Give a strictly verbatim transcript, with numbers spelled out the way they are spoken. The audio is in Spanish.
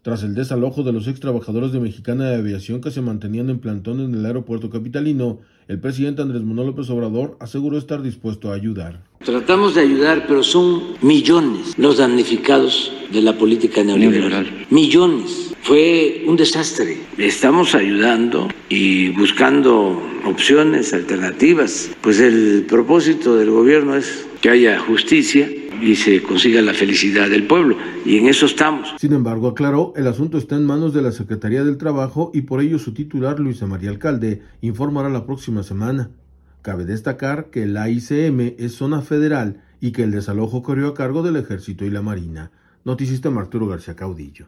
tras el desalojo de los ex trabajadores de Mexicana de Aviación que se mantenían en plantón en el aeropuerto capitalino. El presidente Andrés Manuel López Obrador aseguró estar dispuesto a ayudar. Tratamos de ayudar, pero son millones los damnificados de la política neoliberal. Millones. Fue un desastre. Estamos ayudando y buscando opciones alternativas. Pues el propósito del gobierno es que haya justicia y se consiga la felicidad del pueblo, y en eso estamos. Sin embargo, aclaró, el asunto está en manos de la Secretaría del Trabajo y por ello su titular, Luisa María Alcalde, informará la próxima semana. Cabe destacar que la I C M es zona federal y que el desalojo corrió a cargo del Ejército y la Marina. Noticista Arturo García Caudillo.